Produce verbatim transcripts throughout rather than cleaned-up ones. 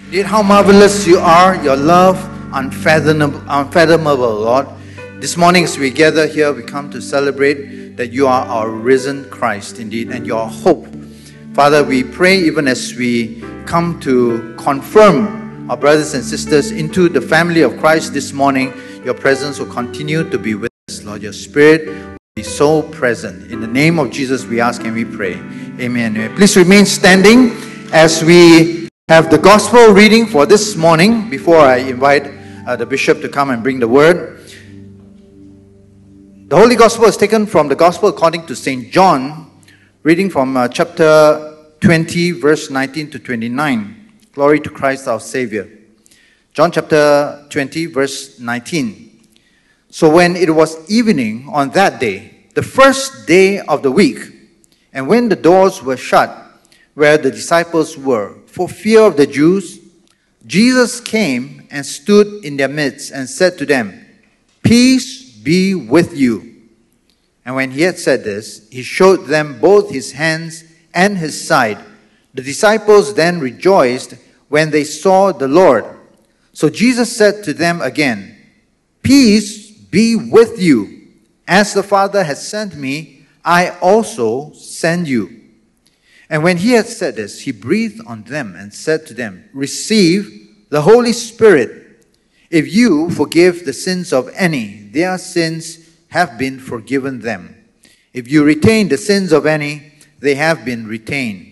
Indeed, how marvelous you are, your love, unfathomable, unfathomable, Lord. This morning as we gather here, we come to celebrate that you are our risen Christ, indeed, and your hope. Father, we pray even as we come to confirm our brothers and sisters into the family of Christ this morning, your presence will continue to be with us, Lord. Your Spirit will be so present. In the name of Jesus, we ask and we pray. Amen. Please remain standing as we have the gospel reading for this morning before I invite uh, the bishop to come and bring the word. The Holy Gospel is taken from the Gospel according to Saint John, reading from uh, chapter twenty, verse nineteen to twenty-nine. Glory to Christ our Savior. John chapter twenty, verse nineteen. So when it was evening on that day, the first day of the week, and when the doors were shut, where the disciples were, for fear of the Jews, Jesus came and stood in their midst and said to them, "Peace be with you." And when he had said this, he showed them both his hands and his side. The disciples then rejoiced when they saw the Lord. So Jesus said to them again, "Peace be with you. As the Father has sent me, I also send you." And when he had said this, he breathed on them and said to them, "Receive the Holy Spirit. If you forgive the sins of any, their sins have been forgiven them. If you retain the sins of any, they have been retained."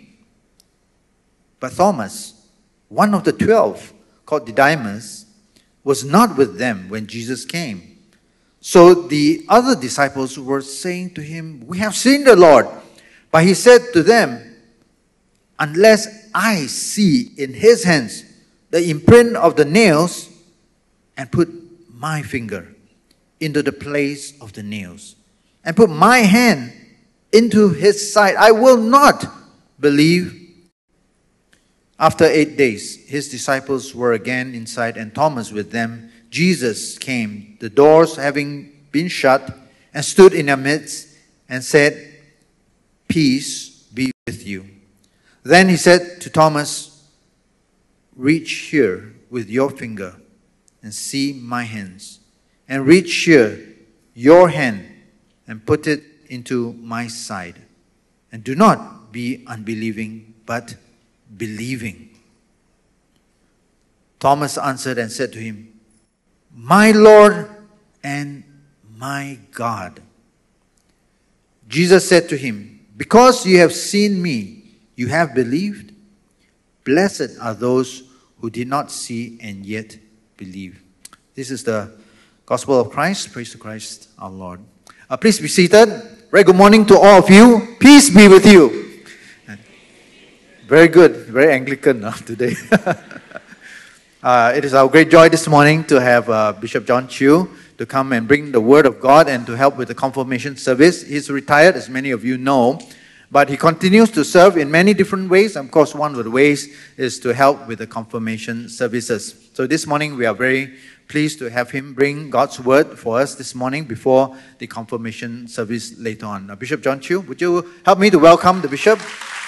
But Thomas, one of the twelve, called Didymus, was not with them when Jesus came. So the other disciples were saying to him, "We have seen the Lord." But he said to them, "Unless I see in his hands the imprint of the nails, and put my finger into the place of the nails, and put my hand into his side, I will not believe." After eight days, his disciples were again inside, and Thomas with them. Jesus came, the doors having been shut, and stood in their midst, and said, "Peace be with you." Then he said to Thomas, "Reach here with your finger and see my hands, and reach here your hand and put it into my side. And do not be unbelieving, but believing." Thomas answered and said to him, "My Lord and my God." Jesus said to him, "Because you have seen me, you have believed. Blessed are those who did not see and yet believe." This is the gospel of Christ. Praise to Christ our Lord. Uh, please be seated. Very good morning to all of you. Peace be with you. Very good. Very Anglican uh, today. uh, it is our great joy this morning to have uh, Bishop John Chew to come and bring the Word of God and to help with the confirmation service. He's retired, as many of you know. But he continues to serve in many different ways. Of course, one of the ways is to help with the confirmation services. So this morning, we are very pleased to have him bring God's word for us this morning before the confirmation service later on. Now, Bishop John Chew, would you help me to welcome the bishop?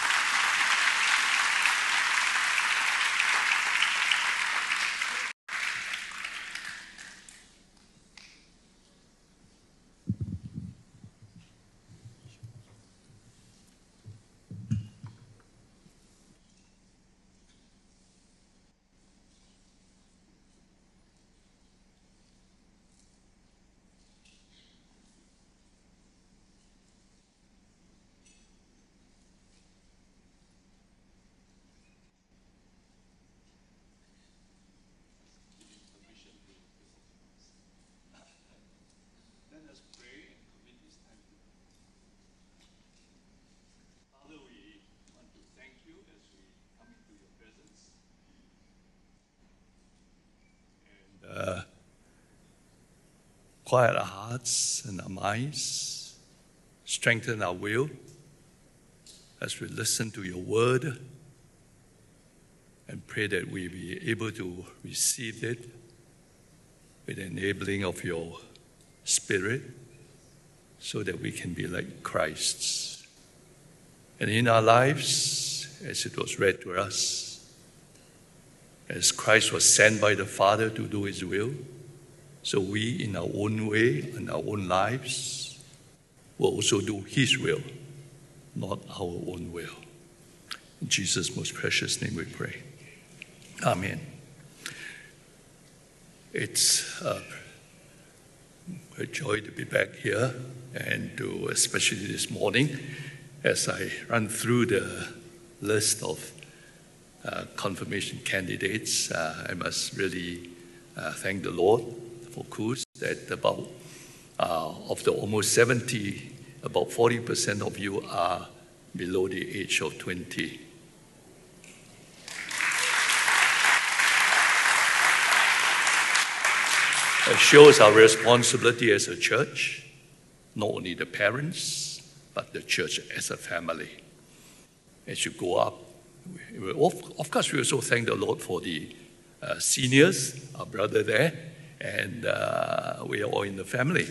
Uh, quiet our hearts and our minds, strengthen our will as we listen to your word, and pray that we be able to receive it with the enabling of your Spirit so that we can be like Christ. And in our lives, as it was read to us, As Christ was sent by the Father to do his will, so we, in our own way, in our own lives, will also do his will, not our own will. In Jesus' most precious name we pray. Amen. It's uh, a joy to be back here, and to, especially this morning, as I run through the list of uh, confirmation candidates, uh, I must really uh, thank the Lord for Kuz that about uh, of the almost seventy, about forty percent of you are below the age of twenty. It shows our responsibility as a church, not only the parents, but the church as a family. As you go up, we, of, of course we also thank the Lord for the uh, seniors, our brother there, and uh, we are all in the family.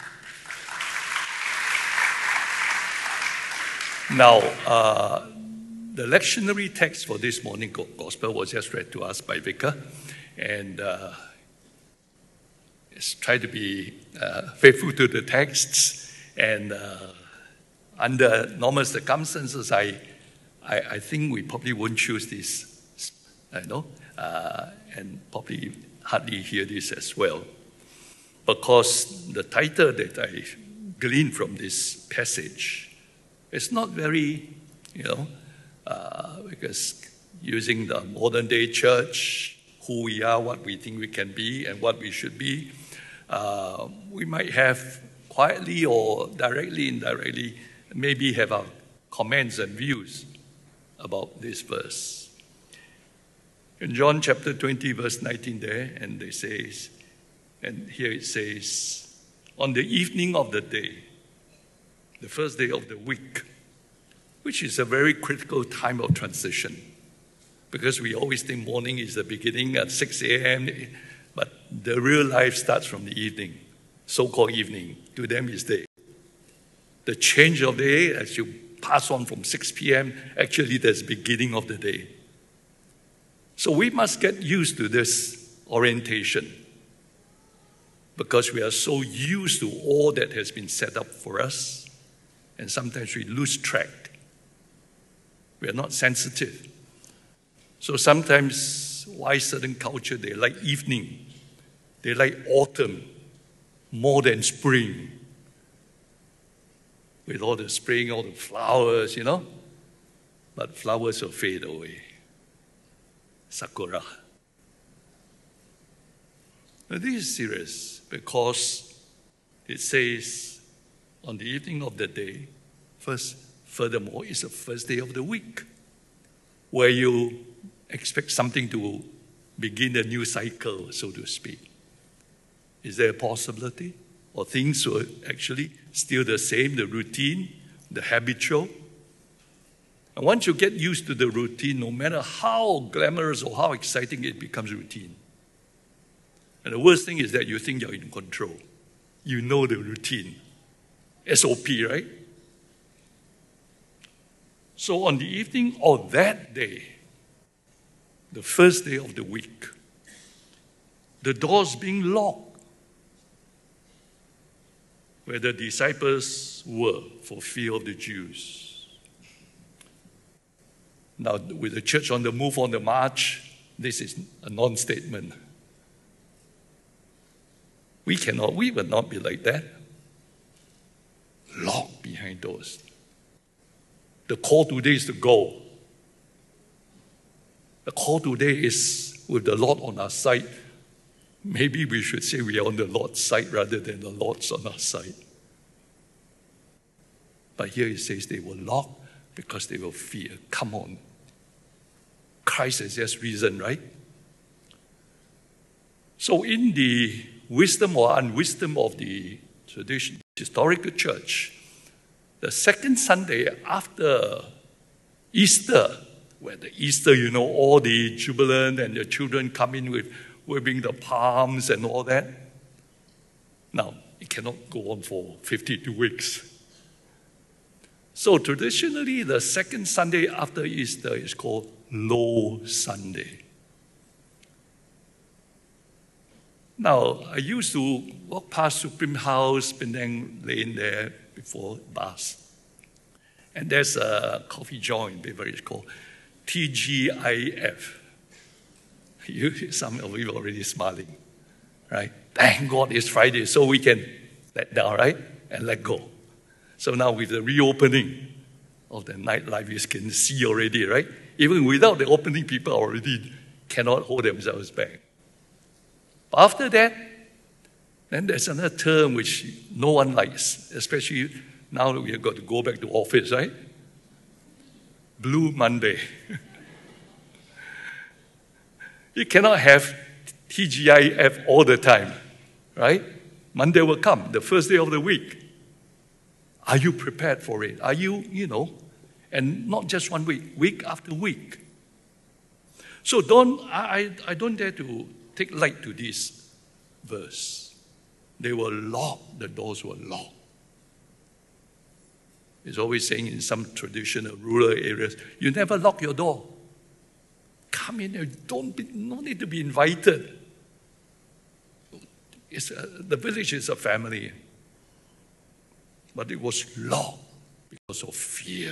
Now, uh, the lectionary text for this morning gospel was just read to us by Vicar, and uh, it's tried to be uh, faithful to the texts, and uh, under normal circumstances, I, I, I think we probably won't choose this, you know, uh, and probably hardly hear this as well, because the title that I gleaned from this passage is not very, you know, uh, because using the modern day church, who we are, what we think we can be, and what we should be, uh, we might have quietly or directly, indirectly, maybe have our comments and views about this verse. In John chapter twenty, verse nineteen there, and it says, and here it says, on the evening of the day, the first day of the week, which is a very critical time of transition, because we always think morning is the beginning at six a.m., but the real life starts from the evening, so-called evening. To them is day. The change of day, as you pass on from six p.m., actually that's beginning of the day. So we must get used to this orientation, because we are so used to all that has been set up for us, and sometimes we lose track. We are not sensitive. So sometimes why certain culture, they like evening, they like autumn more than spring. With all the spring, all the flowers, you know, but flowers will fade away. Sakura. Now this is serious, because it says on the evening of the day, first, furthermore, it's the first day of the week, where you expect something to begin a new cycle, so to speak. Is there a possibility? Or things were actually still the same, the routine, the habitual? And once you get used to the routine, no matter how glamorous or how exciting, it becomes routine. And the worst thing is that you think you're in control. You know the routine. S O P, right? So on the evening of that day, the first day of the week, the doors being locked, where the disciples were for fear of the Jews. Now, with the church on the move, on the march, this is a non-statement. We cannot, we will not be like that. Locked behind doors. The call today is to go. The call today is with the Lord on our side. Maybe we should say we are on the Lord's side rather than the Lord's on our side. But here it says they will lock because they will fear. Come on. Christ has just risen, right? So in the wisdom or unwisdom of the tradition, historical church, the second Sunday after Easter, where the Easter, you know, all the jubilant and the children come in with waving the palms and all that. Now, it cannot go on for fifty-two weeks. So traditionally, the second Sunday after Easter is called Low Sunday. Now, I used to walk past Supreme House, Penang Lane there before bus. And there's a coffee joint beverage called T G I F. You, some of you are already smiling, right? Thank God it's Friday, so we can let down, right? And let go. So now with the reopening of the nightlife, you can see already, right? Even without the opening, people already cannot hold themselves back. But after that, then there's another term which no one likes, especially now that we have got to go back to office, right? Blue Monday. You cannot have T G I F all the time, right? Monday will come, the first day of the week. Are you prepared for it? Are you, you know, and not just one week, week after week. So don't, I, I don't dare to take light to this verse. They were locked, the doors were locked. It's always saying in some traditional rural areas, you never lock your door. Come in there, don't be, no need to be invited. It's a, the village is a family. But it was locked because of fear.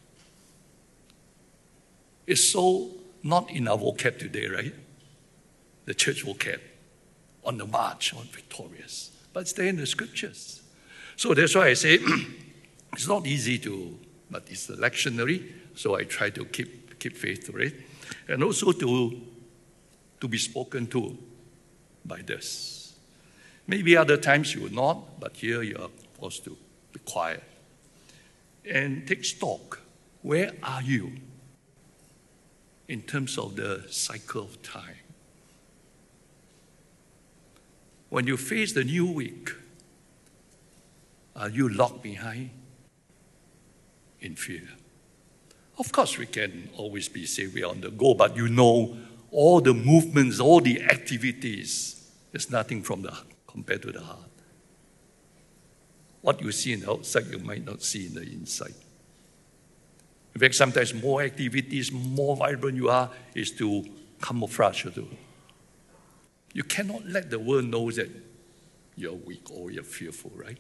It's so not in our vocab today, right? The church vocab. On the march, on victorious. But it's there in the scriptures. So that's why I say it's not easy to, but it's the lectionary, so I try to keep keep faith to it. And also to, to be spoken to by this. Maybe other times you will not, but here you are forced to be quiet. And take stock. Where are you in terms of the cycle of time? When you face the new week, are you locked behind in fear? Of course, we can always be say we are on the go, but you know all the movements, all the activities, there's nothing from the compared to the heart. What you see in the outside, you might not see in the inside. In fact, sometimes more activities, more vibrant you are, is to camouflage you. You cannot let the world know that you're weak or you're fearful, right?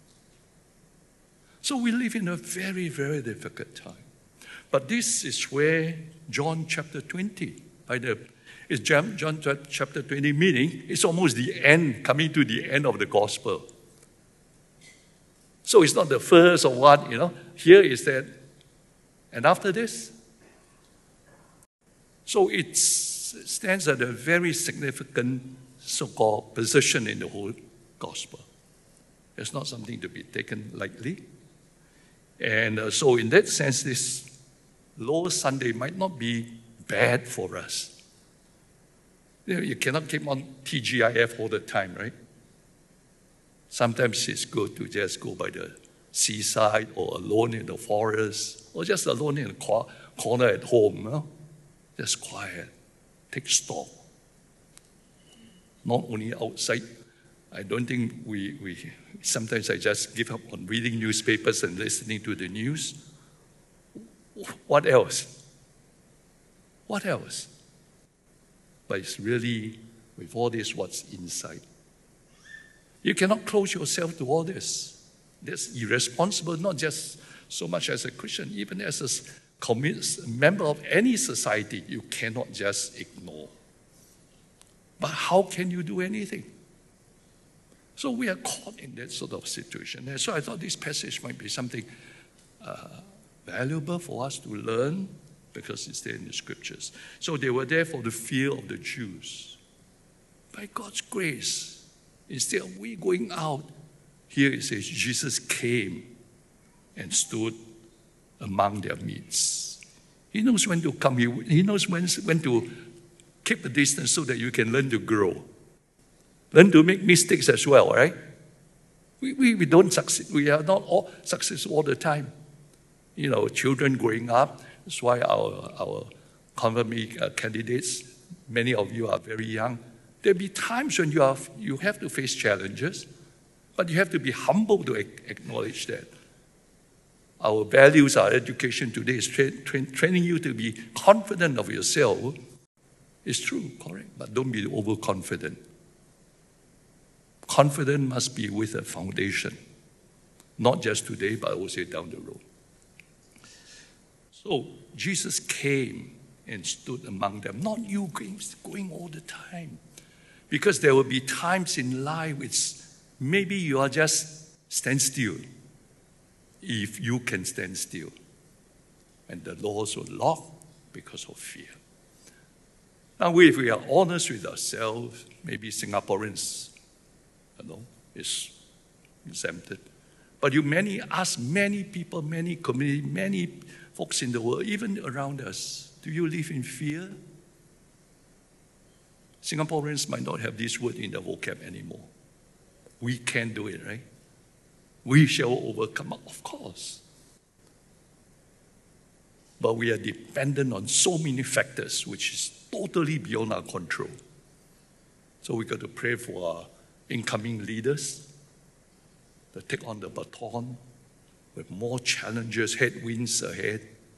So we live in a very, very difficult time. But this is where John chapter twenty, by the it's John chapter twenty, meaning it's almost the end, coming to the end of the gospel. So it's not the first or what, you know. Here is that, and after this. So it stands at a very significant so-called position in the whole gospel. It's not something to be taken lightly. And uh, so in that sense, this Lord's Sunday might not be bad for us. You know, you cannot keep on T G I F all the time, right? Sometimes it's good to just go by the seaside or alone in the forest or just alone in a corner at home. You know? Just quiet. Take stock. Not only outside. I don't think we, we, sometimes I just give up on reading newspapers and listening to the news. What else? What else? But it's really, with all this, what's inside. You cannot close yourself to all this. That's irresponsible, not just so much as a Christian, even as a member of any society, you cannot just ignore. But how can you do anything? So we are caught in that sort of situation. And so I thought this passage might be something uh, valuable for us to learn because it's there in the scriptures. So they were there for the fear of the Jews. By God's grace, instead of we going out, here it says Jesus came and stood among their midst. He knows when to come. He, he knows when, when to keep a distance so that you can learn to grow. Learn to make mistakes as well, right? We, we, we don't succeed. We are not all successful all the time. You know, children growing up, that's why our, our confirmation uh, candidates, many of you are very young. There'll be times when you, are, you have to face challenges, but you have to be humble to acknowledge that. Our values, our education today is tra- tra- training you to be confident of yourself. It's true, correct, but don't be overconfident. confidence must be with a foundation, not just today, but also down the road. So Jesus came and stood among them, not you going all the time. Because there will be times in life which maybe you are just stand still, if you can stand still. And the doors will lock because of fear. Now, if we are honest with ourselves, maybe Singaporeans, you know, is exempted. But you many ask many people, many community, many folks in the world, even around us, do you live in fear? Singaporeans might not have this word in the vocab anymore. We can do it, right? We shall overcome, of course. But we are dependent on so many factors, which is totally beyond our control. So we got to pray for our incoming leaders to take on the baton with more challenges, headwinds ahead.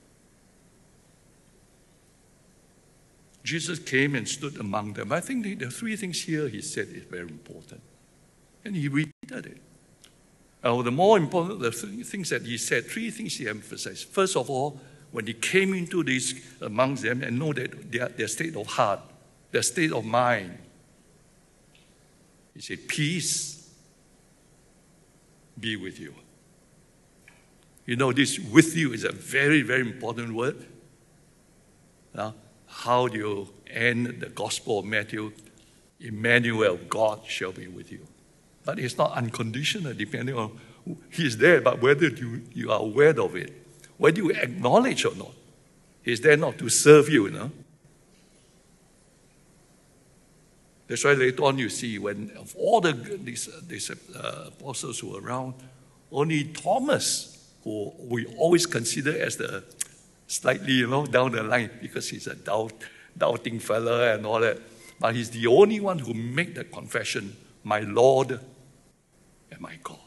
Jesus came and stood among them. I think the, the three things here he said is very important. And he repeated it. Uh, the more important, the th- things that he said, three things he emphasized. First of all, when he came into this amongst them and know that their, their state of heart, their state of mind, he said, peace be with you. You know, this with you is a very, very important word. Now, how do you end the Gospel of Matthew? Emmanuel, God shall be with you. But it's not unconditional, depending on who He's there, but whether you, you are aware of it, whether you acknowledge or not. He's there not to serve you, you know. That's why later on you see when of all the these, these uh, apostles who were around, only Thomas, who we always consider as the slightly, you know, down the line because he's a doubt, doubting fella and all that. But he's the only one who made that confession, my Lord and my God.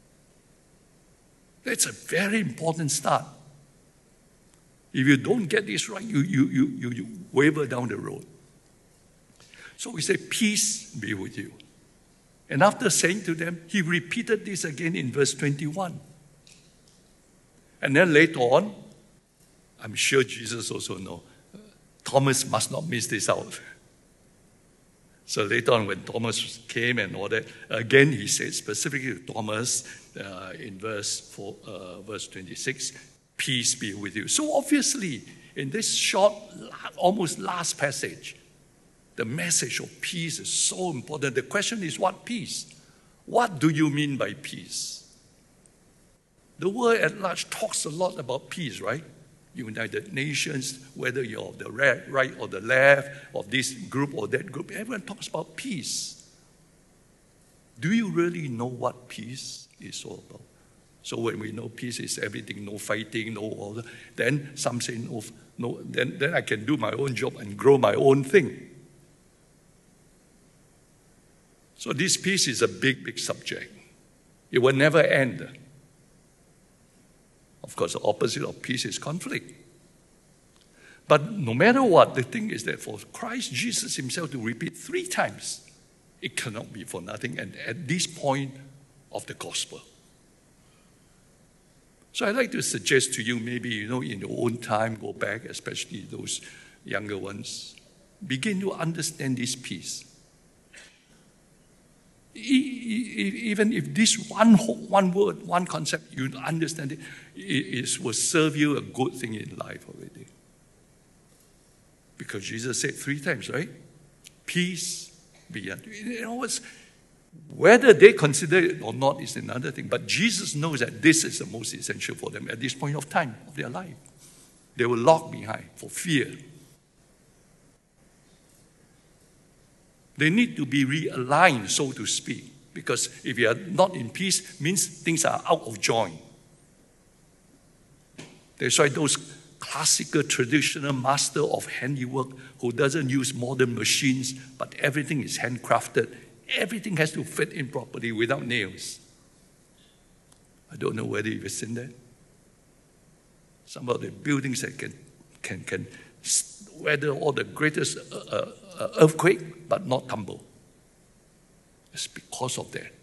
That's a very important start. If you don't get this right, you, you, you, you, you waver down the road. So we say, peace be with you. And after saying to them, he repeated this again in verse twenty-one. And then later on, I'm sure Jesus also knows, Thomas must not miss this out. So later on when Thomas came and all that, again he said specifically to Thomas uh, in verse, four, uh, verse twenty-six, peace be with you. So obviously, in this short, almost last passage, the message of peace is so important. The question is, what peace? What do you mean by peace? The world at large talks a lot about peace, right? United Nations, whether you're of the right or the left, of this group or that group, everyone talks about peace. Do you really know what peace is all about? So when we know peace is everything, no fighting, no all that, then some say no, no then, then I can do my own job and grow my own thing. So this peace is a big, big subject. It will never end. Of course, the opposite of peace is conflict. But no matter what, the thing is that for Christ Jesus himself to repeat three times, it cannot be for nothing, and at this point of the gospel. So I'd like to suggest to you, maybe, you know, in your own time, go back, especially those younger ones, begin to understand this peace. Even if this one one word, one concept, you understand it, it will serve you a good thing in life already. Because Jesus said three times, right? Peace be unto you. You know, it's, whether they consider it or not is another thing. But Jesus knows that this is the most essential for them at this point of time of their life. They were locked behind for fear. They need to be realigned, so to speak, because if you are not in peace, means things are out of joint. That's why those classical, traditional master of handiwork who doesn't use modern machines, but everything is handcrafted, everything has to fit in properly without nails. I don't know whether you've seen that. Some of the buildings that can, can, can weather all the greatest uh, uh, earthquake, but not tumble. It's because of that.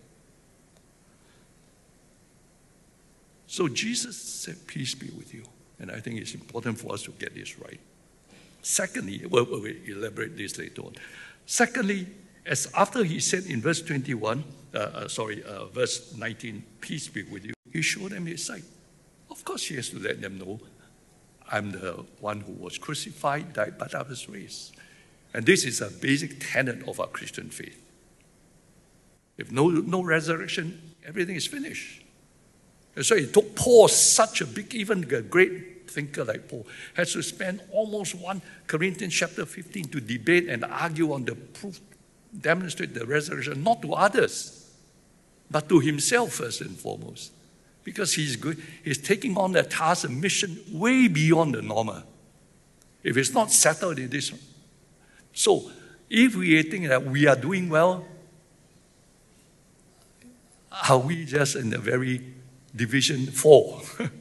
So Jesus said, peace be with you. And I think it's important for us to get this right. Secondly, we'll, we'll elaborate this later on. Secondly, as after he said in verse twenty-one, uh, uh, sorry, uh, verse nineteen, peace be with you, he showed them his sight. Of course, he has to let them know, I'm the one who was crucified, died, but I was raised. And this is a basic tenet of our Christian faith. If no, no resurrection, everything is finished. And so it took Paul, such a big, even a great thinker like Paul, has to spend almost one Corinthians chapter fifteen to debate and argue on the proof, demonstrate the resurrection, not to others, but to himself first and foremost. Because he's good, he's taking on a task, a mission way beyond the normal. If it's not settled in this one. So, if we think that we are doing well, are we just in a very division four?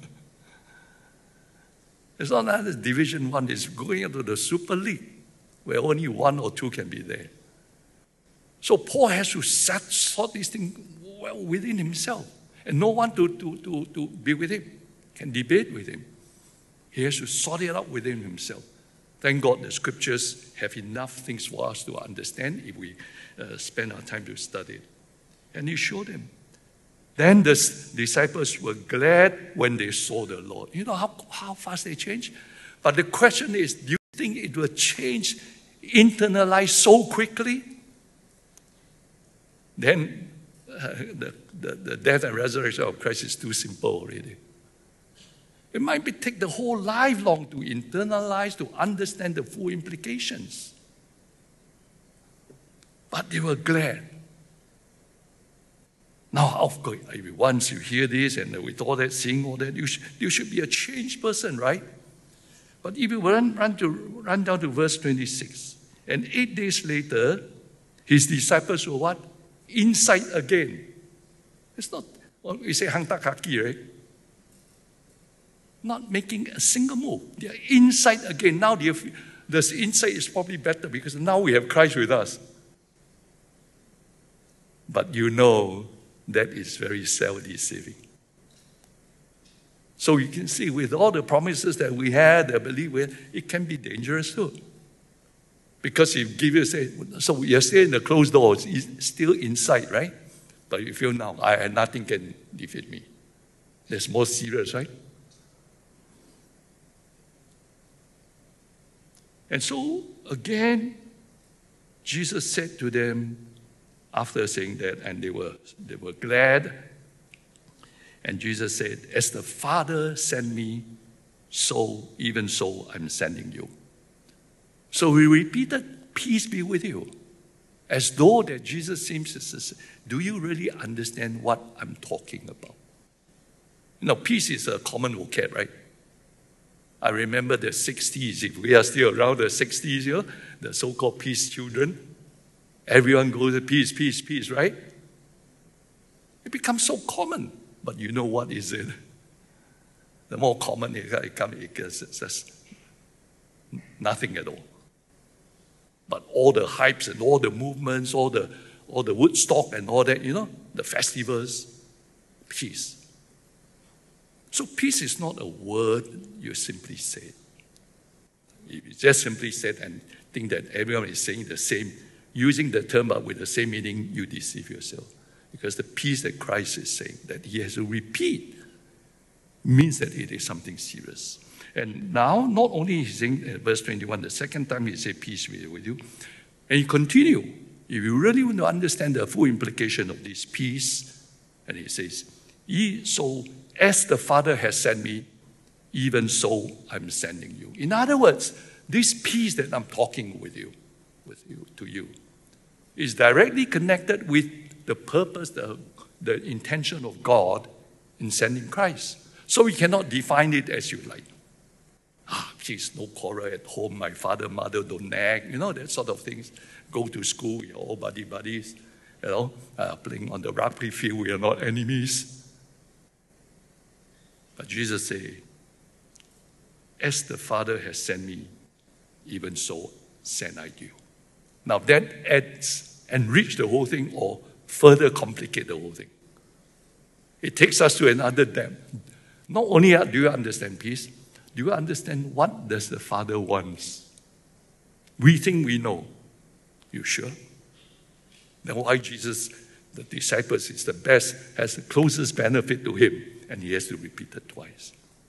It's not that division one is going into the super league, where only one or two can be there. So Paul has to set, sort these things well within himself. And no one to, to, to, to be with him, can debate with him. He has to sort it out within himself. Thank God the scriptures have enough things for us to understand if we uh, spend our time to study it. And he showed him. Then the disciples were glad when they saw the Lord. You know how, how fast they changed? But the question is, do you think it will change, internalize so quickly? Then uh, the, the, the death and resurrection of Christ is too simple already. It might be take the whole life long to internalize, to understand the full implications. But they were glad. Now, of course, once you hear this and with all that, seeing all that, you should, you should be a changed person, right? But if you run, run, to, run down to verse twenty-six, and eight days later, his disciples were what? Inside again. It's not, well, we say hang tak kaki, right? Not making a single move. They are inside again. Now the, the inside is probably better because now we have Christ with us. But you know, that is very self-deceiving. So you can see with all the promises that we had, that believe with, it can be dangerous too. Because if give you say, so you're still in the closed door, it's still inside, right? But you feel now, I nothing can defeat me. That's more serious, right? And so again, Jesus said to them, after saying that, and they were, they were glad. And Jesus said, as the Father sent me, so, even so, I'm sending you. So we repeated, peace be with you. As though that Jesus seems to say, do you really understand what I'm talking about? Now, peace is a common vocab, right? I remember the sixties, if we are still around the sixties here, the so-called peace children, everyone goes to peace, peace, peace, right? It becomes so common. But you know what is it? The more common it becomes, it's just nothing at all. But all the hypes and all the movements, all the, all the Woodstock and all that, you know, the festivals, peace. So peace is not a word you simply say. If you just simply said and think that everyone is saying the same, using the term but with the same meaning, you deceive yourself. Because the peace that Christ is saying, that he has to repeat, means that it is something serious. And now, not only he's saying in verse twenty-one, the second time he said, peace be with you. And he continue. If you really want to understand the full implication of this peace, and he says, Ye, so as the Father has sent me, even so I'm sending you. In other words, this peace that I'm talking with you, with you, to you, is directly connected with the purpose, the, the intention of God in sending Christ. So we cannot define it as you like. Ah, please, no quarrel at home. My father, mother don't nag. You know, that sort of things. Go to school, we are all buddy buddies. You know, uh, playing on the rugby field, we are not enemies. But Jesus said, as the Father has sent me, even so send I you. Now that adds, enrich the whole thing or further complicate the whole thing. It takes us to another depth. Not only do you understand peace, do you understand what does the Father wants? We think we know. You sure? Then why Jesus, the disciples, is the best, has the closest benefit to him, and he has to repeat it twice.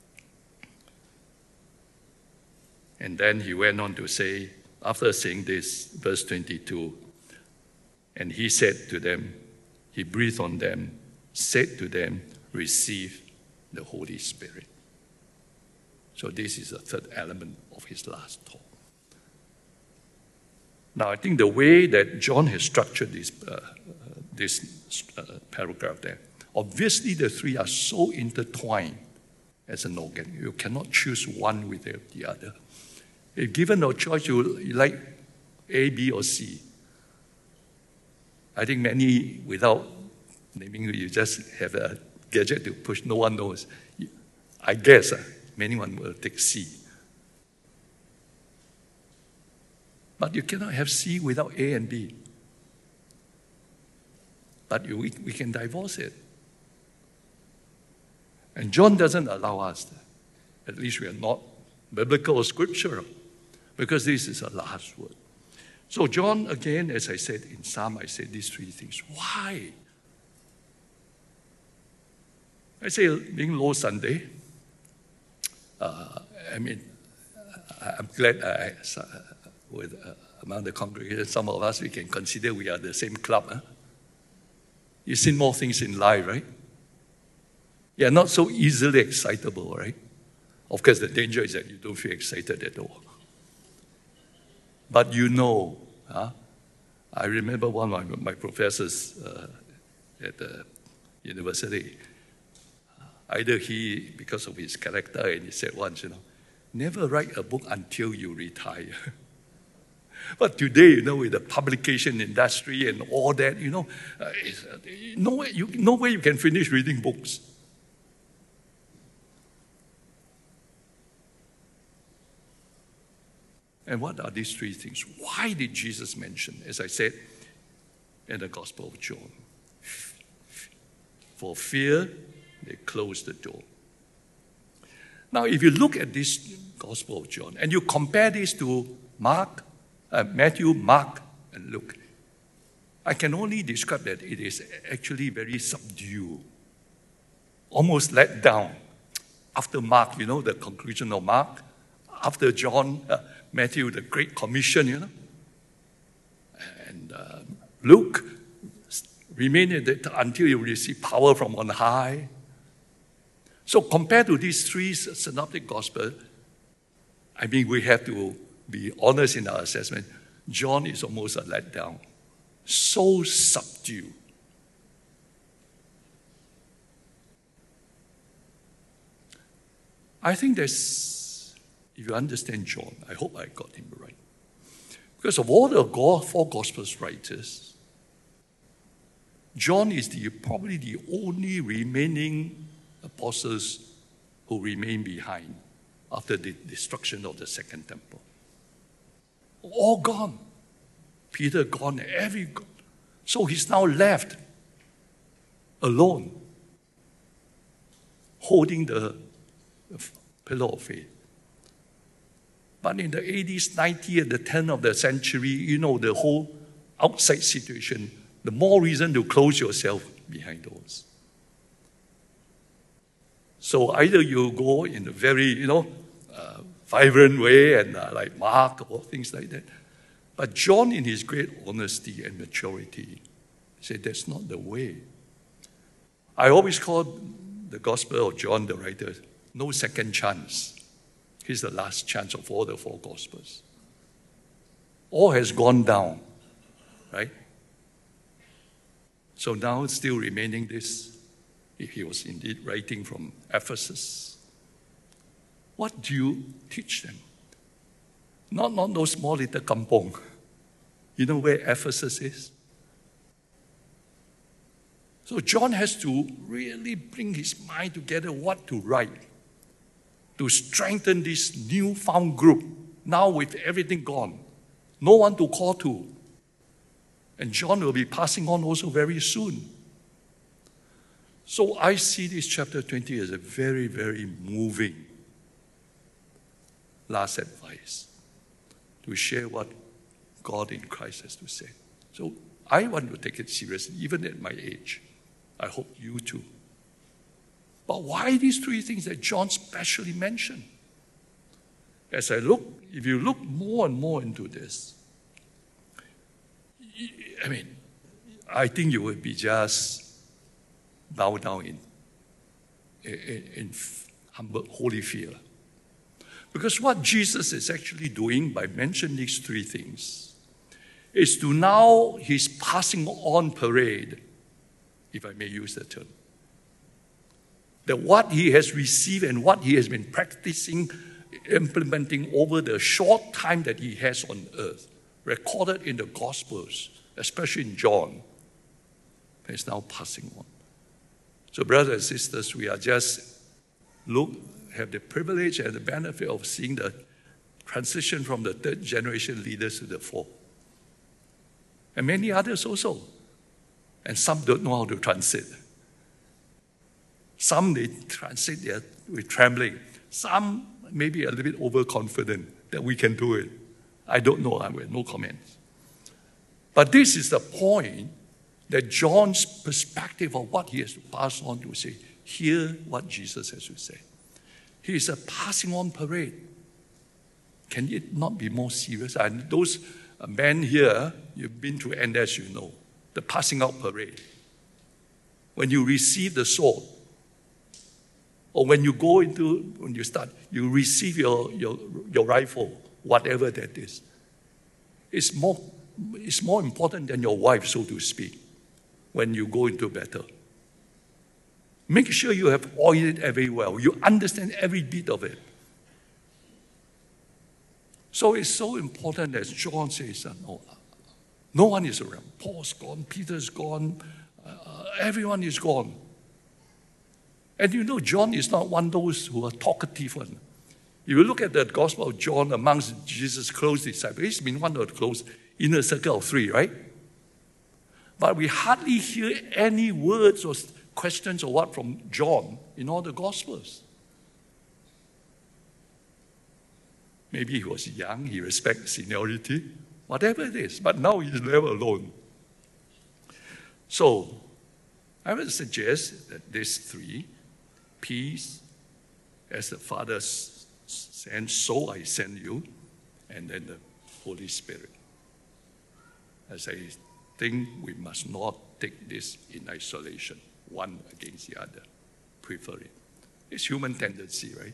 And then he went on to say, after saying this, verse twenty-two, and he said to them, he breathed on them, said to them, receive the Holy Spirit. So this is the third element of his last talk. Now, I think the way that John has structured this, uh, this uh, paragraph there, obviously the three are so intertwined as an organ. You cannot choose one without the other. If given a choice, you, you like A, B, or C. I think many, without naming, you just have a gadget to push, no one knows. I guess uh, many one will take C. But you cannot have C without A and B. But you, we, we can divorce it. And John doesn't allow us that. At least we are not biblical or scriptural, because this is a last word. So John, again, as I said in Psalm, I said these three things. Why? I say, being Low Sunday, uh, I mean, I'm glad I, with uh, among the congregation, some of us, we can consider we are the same club. Huh? You've seen more things in life, right? You're not so easily excitable, right? Of course, the danger is that you don't feel excited at all. But you know, huh? I remember one of my, my professors uh, at the university, either he, because of his character, and he said once, you know, never write a book until you retire. But today, you know, with the publication industry and all that, you know, uh, uh, no, way you, no way you can finish reading books. And what are these three things? Why did Jesus mention, as I said in the Gospel of John? For fear, they closed the door. Now, if you look at this Gospel of John and you compare this to Mark, uh, Matthew, Mark, and Luke, I can only describe that it is actually very subdued, almost let down. After Mark, you know, the conclusion of Mark, after John, uh, Matthew, the Great Commission, you know, and uh, Luke, remain in it until you receive power from on high. So compared to these three synoptic gospels, I mean, we have to be honest in our assessment. John is almost a letdown. So subdued. I think there's, if you understand John, I hope I got him right. Because of all the four Gospels writers, John is the, probably the only remaining apostles who remain behind after the destruction of the Second Temple. All gone. Peter gone, every gone. So he's now left alone, holding the pillar of faith. But in the eighties, nineties, at the turn of the century, you know, the whole outside situation, the more reason to close yourself behind doors. So either you go in a very, you know, uh, vibrant way and uh, like Mark or things like that. But John, in his great honesty and maturity, said that's not the way. I always call the Gospel of John, the writer, no second chance. He's the last chance of all the four Gospels. All has gone down, right? So now still remaining this, if he was indeed writing from Ephesus, what do you teach them? Not, not those small little kampong. You know where Ephesus is? So John has to really bring his mind together what to write to strengthen this newfound group, now with everything gone. No one to call to. And John will be passing on also very soon. So I see this chapter twenty as a very, very moving last advice to share what God in Christ has to say. So I want to take it seriously, even at my age. I hope you too. But why these three things that John specially mentioned? As I look, if you look more and more into this, I mean, I think you will be just bow down in, in, in humble, holy fear. Because what Jesus is actually doing by mentioning these three things is to now his passing on parade, if I may use the term, that what he has received and what he has been practicing, implementing over the short time that he has on earth, recorded in the Gospels, especially in John, is now passing on. So brothers and sisters, we are just look, have the privilege and the benefit of seeing the transition from the third generation leaders to the fourth. And many others also. And some don't know how to transit. Some they transit there with trembling. Some maybe a little bit overconfident that we can do it. I don't know, I have no comments. But this is the point that John's perspective of what he has to pass on to say, hear what Jesus has to say. He is a passing on parade. Can it not be more serious? And those men here, you've been to N S, you know, the passing out parade. When you receive the sword, or when you go into, when you start, you receive your, your, your rifle, whatever that is. It's more, it's more important than your wife, so to speak, when you go into battle. Make sure you have oiled it very well. You understand every bit of it. So it's so important, as John says, no, no one is around. Paul's gone, Peter's gone, uh, everyone is gone. And you know, John is not one of those who are talkative one. If you look at the Gospel of John amongst Jesus' close disciples, he's been one of the close inner circle of three, right? But we hardly hear any words or questions or what from John in all the Gospels. Maybe he was young, he respects seniority, whatever it is, but now he's never alone. So, I would suggest that these three, peace, as the Father sends, so I send you, and then the Holy Spirit. As I think we must not take this in isolation, one against the other, prefer it. It's human tendency, right?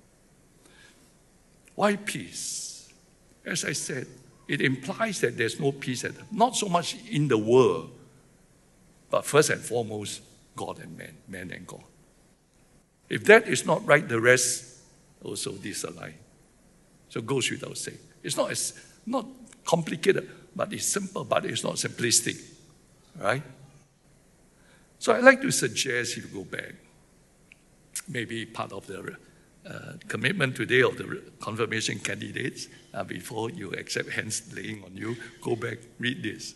Why peace? As I said, it implies that there's no peace, at, not so much in the world, but first and foremost, God and man, man and God. If that is not right, the rest also disalign. So it goes without saying. It's not as not complicated, but it's simple, but it's not simplistic, right? So I'd like to suggest if you go back, maybe part of the uh, commitment today of the confirmation candidates, uh, before you accept hands laying on you, go back, read this.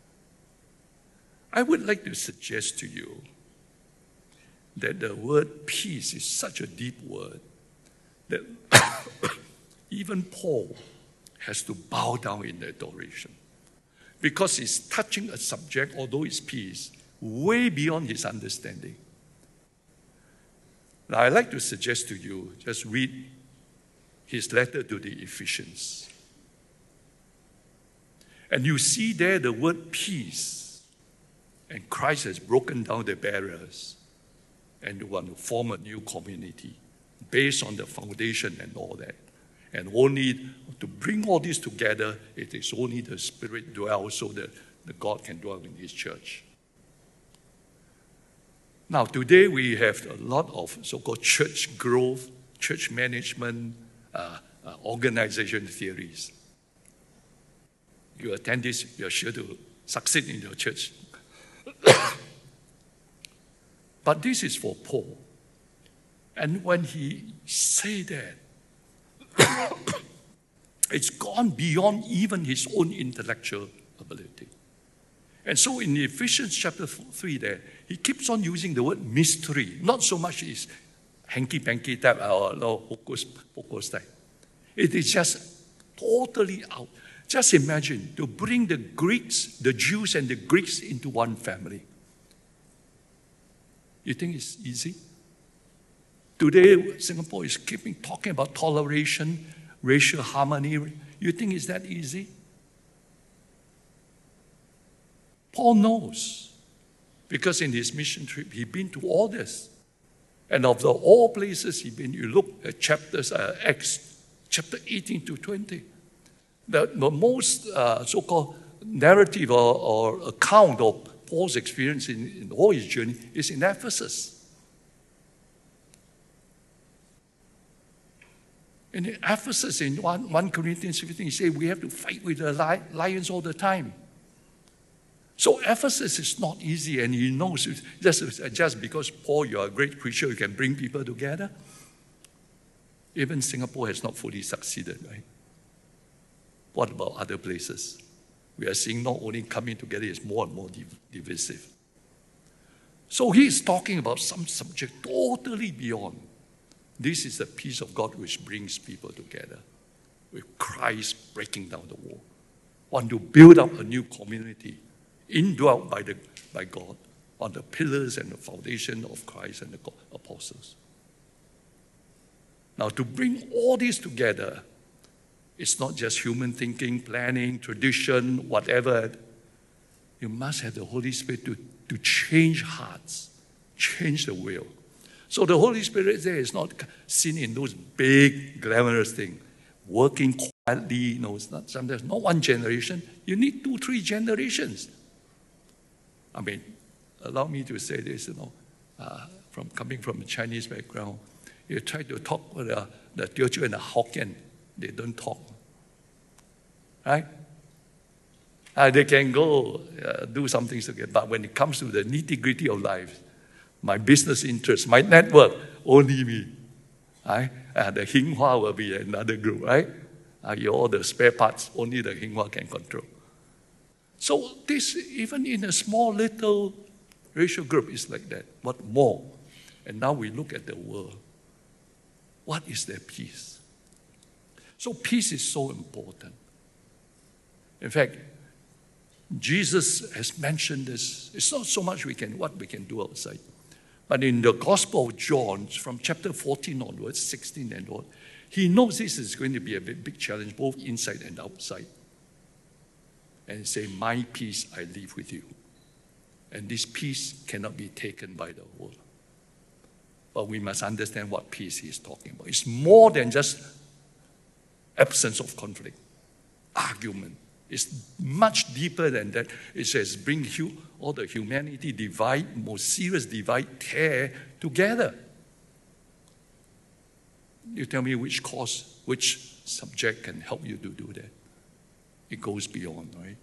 I would like to suggest to you that the word peace is such a deep word that even Paul has to bow down in adoration, because he's touching a subject, although it's peace, way beyond his understanding. Now, I'd like to suggest to you, just read his letter to the Ephesians. And you see there the word peace, and Christ has broken down the barriers and you want to form a new community based on the foundation and all that. And only to bring all this together, it is only the Spirit dwells so that the God can dwell in His church. Now, today we have a lot of so-called church growth, church management, uh, uh, organization theories. You attend this, you're sure to succeed in your church. But this is for Paul. And when he said that, it's gone beyond even his own intellectual ability. And so in Ephesians chapter three there, he keeps on using the word mystery. Not so much is hanky-panky type or no, hocus-pocus type. It is just totally out. Just imagine to bring the Greeks, the Jews and the Greeks into one family. You think it's easy? Today, Singapore is keeping talking about toleration, racial harmony. You think it's that easy? Paul knows, because in his mission trip, he'd been to all this. And of the all places he'd been, you look at chapters, uh, Acts, chapter eighteen to twenty. The, the most uh, so-called narrative or, or account of Paul's experience in, in all his journey is in Ephesus. In Ephesus, in First Corinthians fifteen, he said we have to fight with the lions all the time. So Ephesus is not easy, and he knows just, just because, Paul, you are a great preacher, you can bring people together. Even Singapore has not fully succeeded, right? What about other places? We are seeing not only coming together, it's more and more div- divisive. So he is talking about some subject totally beyond. This is the peace of God which brings people together, with Christ breaking down the wall. Want to build up a new community, indwelt by, the, by God, on the pillars and the foundation of Christ and the apostles. Now, to bring all this together, it's not just human thinking, planning, tradition, whatever. You must have the Holy Spirit to, to change hearts, change the will. So the Holy Spirit there is not seen in those big, glamorous things. Working quietly, no, it's not sometimes not one generation. You need two, three generations. I mean, allow me to say this, you know, uh, from coming from a Chinese background, you try to talk with the, the Teochew and the Hokkien, they don't talk. Right? Uh, they can go uh, do some things together, but when it comes to the nitty-gritty of life, my business interests, my network, only me. Right? Uh, the Hinghua will be another group, right? Uh, you all the spare parts, only the Hinghua can control. So this, even in a small little racial group, is like that. What more? And now we look at the world. What is their peace? So peace is so important. In fact, Jesus has mentioned this. It's not so much we can what we can do outside. But in the Gospel of John, from chapter fourteen onwards, sixteen and on, he knows this is going to be a big, big challenge, both inside and outside. And he says, my peace I leave with you. And this peace cannot be taken by the world. But we must understand what peace he is talking about. It's more than just absence of conflict, argument. It's much deeper than that. It says, bring you all the humanity divide, most serious divide, tear together. You tell me which cause, which subject can help you to do that. It goes beyond, right?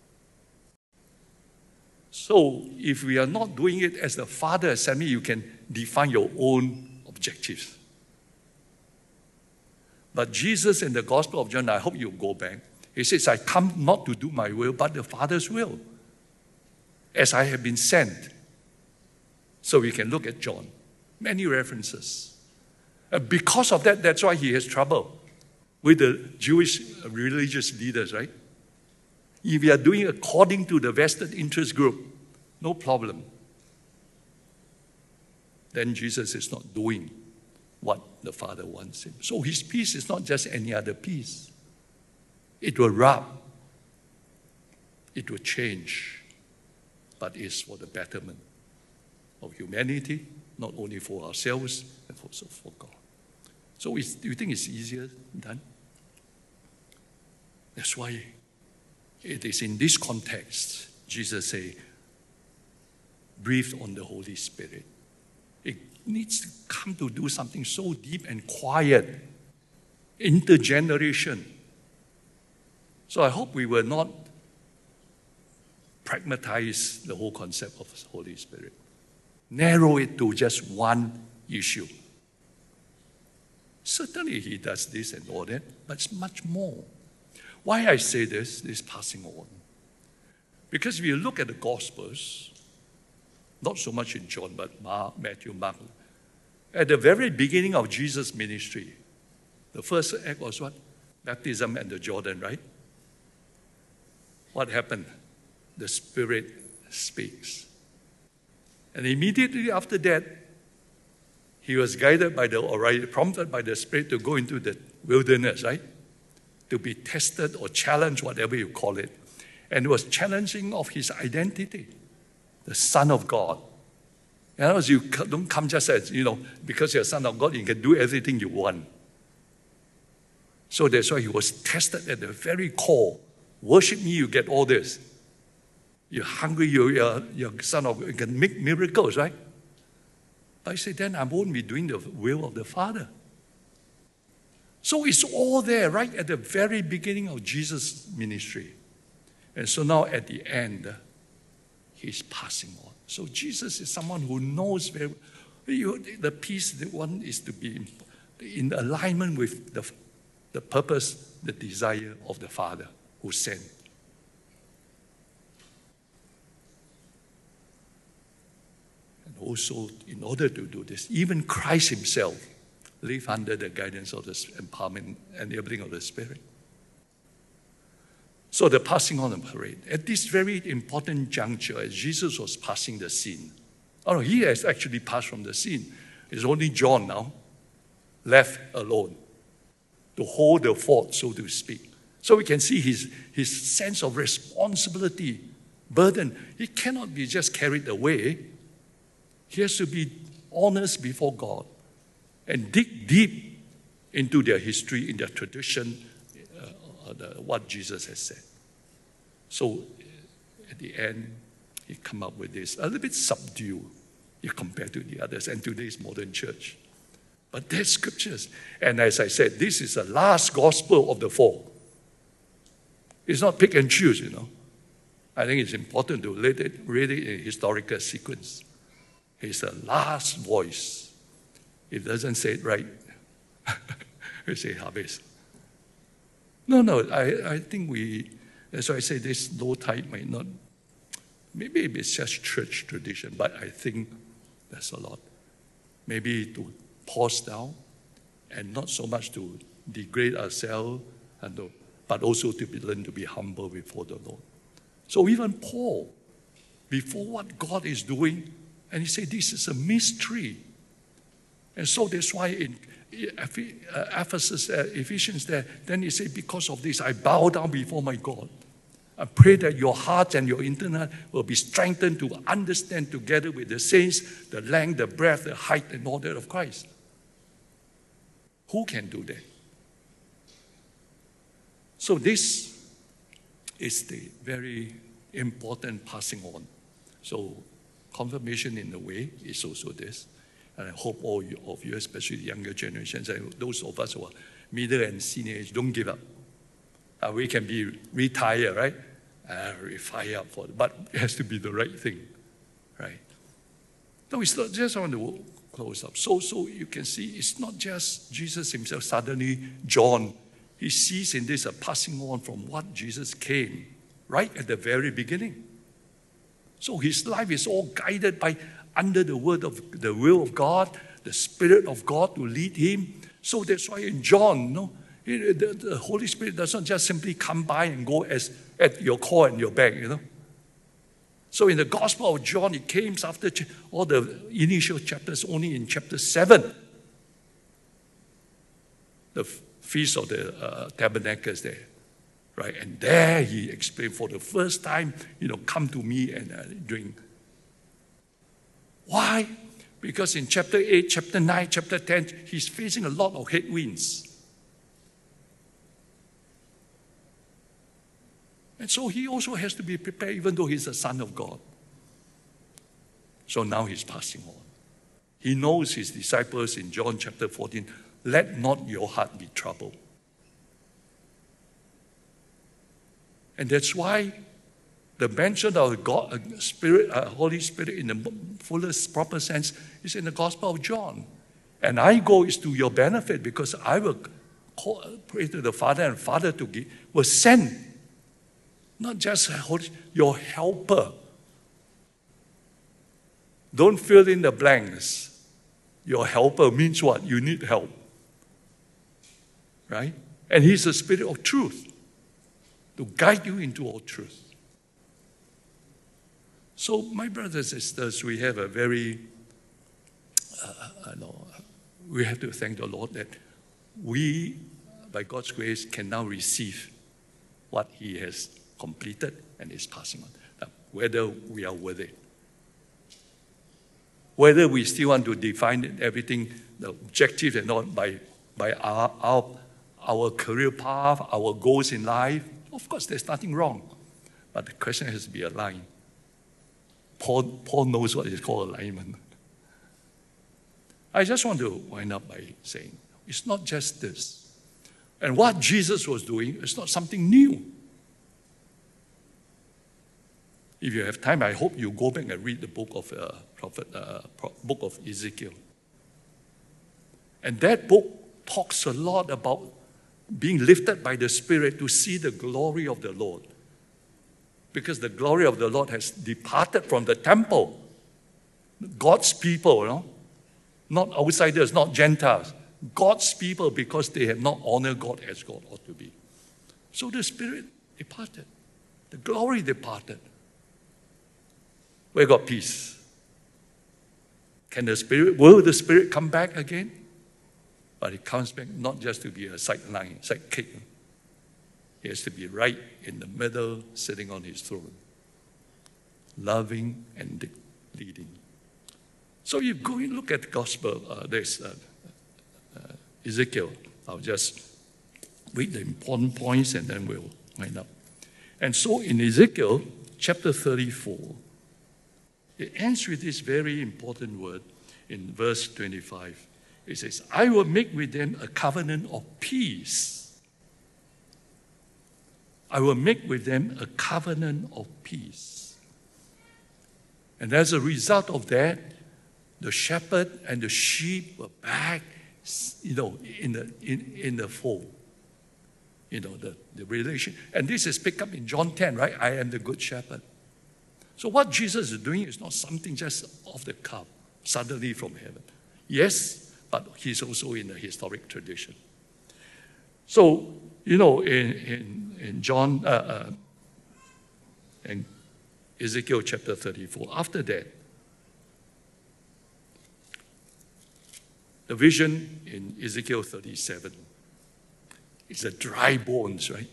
So if we are not doing it as the Father has sent me, you can define your own objectives. But Jesus in the Gospel of John, I hope you go back. He says, I come not to do my will, but the Father's will, as I have been sent. So we can look at John. Many references. And because of that, that's why he has trouble with the Jewish religious leaders, right? If we are doing according to the vested interest group, no problem. Then Jesus is not doing what the Father wants him. So his peace is not just any other peace. It will rub. It will change. But it's for the betterment of humanity, not only for ourselves, but also for God. So is, do you think it's easier done? That's why it is in this context, Jesus said, breathe on the Holy Spirit. It needs to come to do something so deep and quiet, intergeneration. So I hope we will not pragmatize the whole concept of the Holy Spirit. Narrow it to just one issue. Certainly he does this and all that, but it's much more. Why I say this, this passing on? Because if you look at the Gospels, not so much in John, but Mark, Matthew, Mark, at the very beginning of Jesus' ministry, the first act was what? Baptism at the Jordan, right? What happened? The Spirit speaks. And immediately after that, he was guided by the, or prompted by the Spirit to go into the wilderness, right? To be tested or challenged, whatever you call it. And it was challenging of his identity, the Son of God. In other words, you don't come just as, you know, because you're a Son of God, you can do everything you want. So that's why he was tested at the very core. Worship me, you get all this. You're hungry, you're, you're, you're Son of God, you can make miracles, right? I say, then I won't be doing the will of the Father. So it's all there, right at the very beginning of Jesus' ministry. And so now at the end, he's passing on. So Jesus is someone who knows very well. The peace, the one is to be in alignment with the, the purpose, the desire of the Father who sent. Also, in order to do this, even Christ himself lived under the guidance of the empowerment and enabling of the Spirit. So the passing on the parade, at this very important juncture, as Jesus was passing the scene, oh no, he has actually passed from the scene. It's only John now left alone to hold the fort, so to speak. So we can see his, his sense of responsibility, burden. He cannot be just carried away. He has to be honest before God and dig deep into their history, in their tradition, uh, the, what Jesus has said. So at the end, he come up with this, a little bit subdued compared to the others and today's modern church. But there's scriptures. And as I said, this is the last gospel of the four. It's not pick and choose, you know. I think it's important to read it, read it in historical sequence. He's the last voice. If it doesn't say it right, we say habis. No, no, I, I think we, that's why I say this low tide might not, maybe it's just church tradition, but I think that's a lot. Maybe to pause down and not so much to degrade ourselves, and to, but also to be, learn to be humble before the Lord. So even Paul, before what God is doing, and he said, this is a mystery. And so that's why in Ephesus, uh, Ephesians there, then he said, because of this, I bow down before my God. I pray that your heart and your internal will be strengthened to understand together with the saints the length, the breadth, the height, and all that of Christ. Who can do that? So this is the very important passing on. So confirmation in a way is also this. And I hope all of you, especially the younger generations, and those of us who are middle and senior age, don't give up. Uh, we can be retired, right? Uh, fire up for it, but it has to be the right thing, right? No, it's not just I want to close up. So, so you can see it's not just Jesus himself. Suddenly, John, he sees in this a passing on from what Jesus came right at the very beginning. So his life is all guided by under the word of the will of God, the Spirit of God to lead him. So that's why in John, no, the, the Holy Spirit does not just simply come by and go as at your call and your back, you know. So in the Gospel of John, it came after all the initial chapters, only in chapter seven. The Feast of the uh, Tabernacles there. Right, and there he explained for the first time, you know, come to me and uh, drink. Why? Because in chapter eight, chapter nine, chapter ten, he's facing a lot of headwinds. And so he also has to be prepared, even though he's the Son of God. So now he's passing on. He knows his disciples in John chapter fourteen, let not your heart be troubled. And that's why the mention of God, Spirit, uh, Holy Spirit in the fullest, proper sense is in the Gospel of John. And I go is to your benefit because I will call, pray to the Father and Father to give, will send Not just your helper. Don't fill in the blanks. Your helper means what? You need help. Right? And He's the Spirit of truth to guide you into all truth. So, my brothers and sisters, we have a very, uh, I know, we have to thank the Lord that we, by God's grace, can now receive what He has completed and is passing on. Now, whether we are worth it. Whether we still want to define everything, the objective and all, by, by our, our, our career path, our goals in life, of course, there's nothing wrong. But the question has to be aligned. Paul, Paul knows what is called alignment. I just want to wind up by saying, it's not just this. And what Jesus was doing is not something new. If you have time, I hope you go back and read the book of uh, prophet, uh, book of Ezekiel. And that book talks a lot about being lifted by the Spirit to see the glory of the Lord. Because the glory of the Lord has departed from the temple. God's people, you know, not outsiders, not Gentiles. God's people, because they have not honored God as God ought to be. So the Spirit departed. The glory departed. Where got peace? Can the Spirit, will the Spirit come back again? But it comes back not just to be a sideline, sidekick. He has to be right in the middle, sitting on His throne, loving and leading. So you go and look at the gospel. Uh, there's uh, uh, Ezekiel. I'll just read the important points and then we'll wind up. And so in Ezekiel chapter thirty-four, it ends with this very important word in verse twenty-five. It says, I will make with them a covenant of peace. I will make with them a covenant of peace. And as a result of that, the shepherd and the sheep were back, you know, in the in, in the fold. You know, the, the relation. And this is picked up in John ten, right? I am the good shepherd. So what Jesus is doing is not something just off the cuff, suddenly from heaven. Yes, but He's also in the historic tradition. So, you know, in, in, in John, uh, uh, in Ezekiel chapter thirty-four, after that, the vision in Ezekiel thirty-seven is the dry bones, right?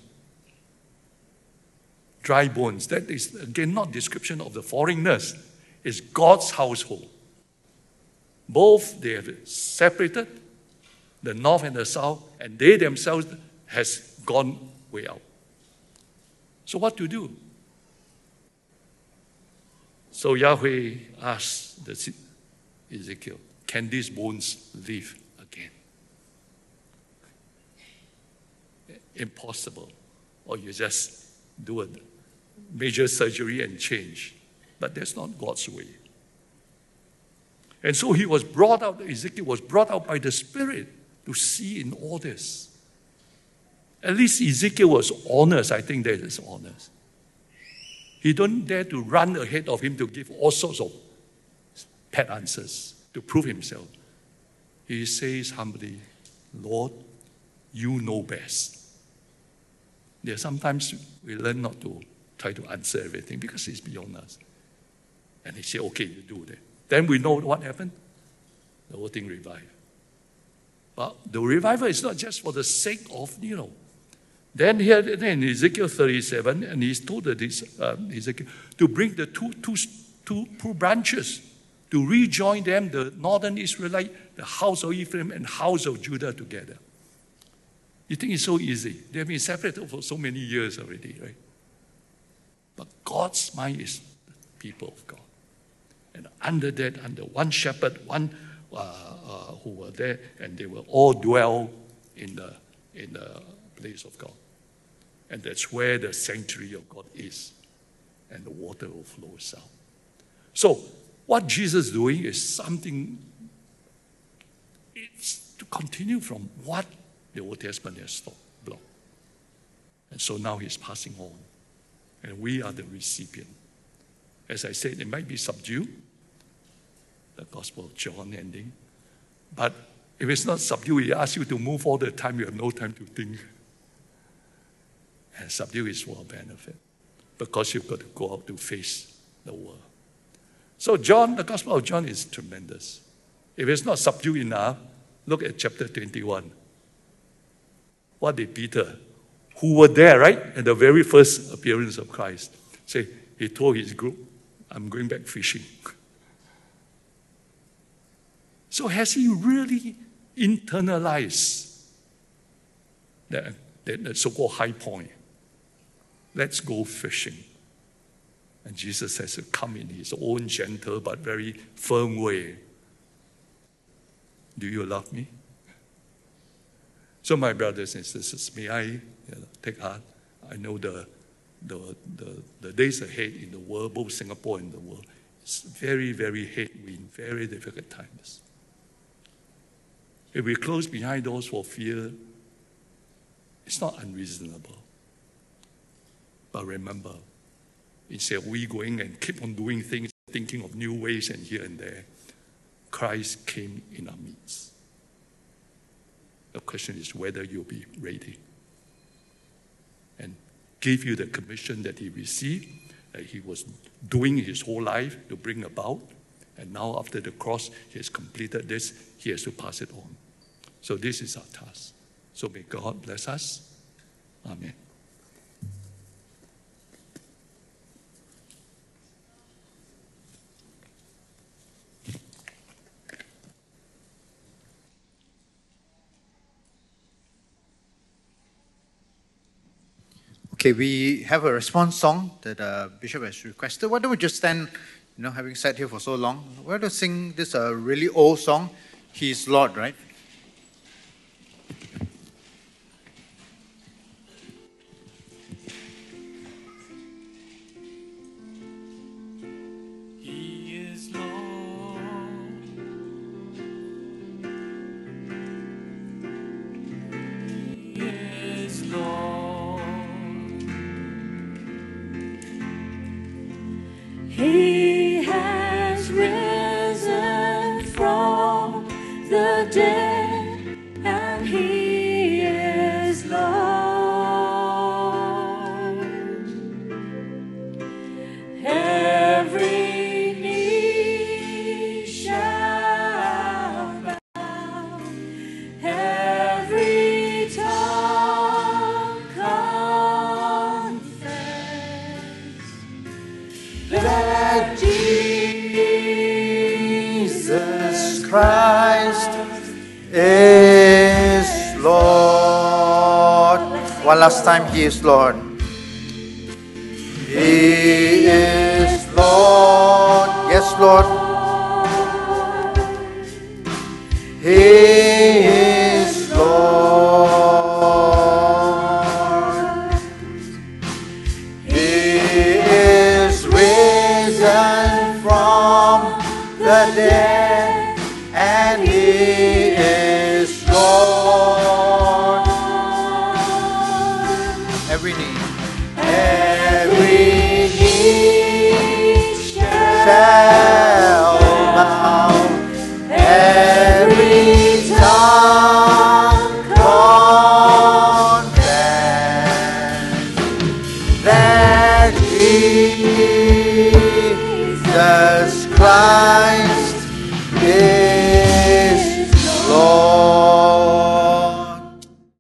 Dry bones. That is, again, not description of the foreigners. It's God's household. Both, they have separated, the north and the south, and they themselves has gone way out. So what to do? So Yahweh asked the Ezekiel, can these bones live again? Impossible. Or you just do a major surgery and change. But that's not God's way. And so he was brought out, Ezekiel was brought out by the Spirit to see in all this. At least Ezekiel was honest. I think that is honest. He don't dare to run ahead of him to give all sorts of pat answers to prove himself. He says humbly, Lord, you know best. There sometimes we learn not to try to answer everything because it's beyond us. And he said, okay, you do that. Then we know what happened. The whole thing revived. But the revival is not just for the sake of, you know. Then here in Ezekiel thirty-seven, and he's told this, uh, Ezekiel to bring the two, two, two, two branches, to rejoin them, the northern Israelite, the house of Ephraim and house of Judah together. You think it's so easy? They have been separated for so many years already, right? But God's mind is the people of God. And under that, under one shepherd, one uh, uh, who were there, and they will all dwell in the, in the place of God. And that's where the sanctuary of God is. And the water will flow out. So, what Jesus is doing is something, it's to continue from what the Old Testament has stopped, blocked. And so now he's passing on and we are the recipient. As I said, it might be subdued, the Gospel of John ending, but if it's not subdued, he asks you to move all the time, you have no time to think. And subdue is for a benefit, because you've got to go out to face the world. So John, the Gospel of John is tremendous. If it's not subdued enough, look at chapter twenty-one. What did Peter, who were there, right, at the very first appearance of Christ, say? He told his group, I'm going back fishing. So has he really internalized that, that, that so-called high point? Let's go fishing. And Jesus has to come in his own gentle but very firm way. Do you love me? So my brothers and sisters, may I you know, take heart. I know the, the, the, the days ahead in the world, both Singapore and the world, it's very, very headwind, very difficult times. If we close behind doors for fear, it's not unreasonable. But remember, instead of we going and keep on doing things, thinking of new ways and here and there, Christ came in our midst. The question is whether you'll be ready and give you the commission that he received, that he was doing his whole life to bring about. And now after the cross, he has completed this, he has to pass it on. So this is our task. So may God bless us. Amen. Okay, we have a response song that uh, Bishop has requested. Why don't we just stand, you know, having sat here for so long, why don't we sing this uh, really old song, He is Lord, right? He has risen from the dead, and he is Lord. Every knee shall bow, every tongue confess that Jesus Christ is Lord. One last time, He is Lord. He is Lord. Yes, Lord. He is Lord. He is risen from the dead, and he is Lord. Every knee, every knee shall bow, every tongue confess that Jesus Christ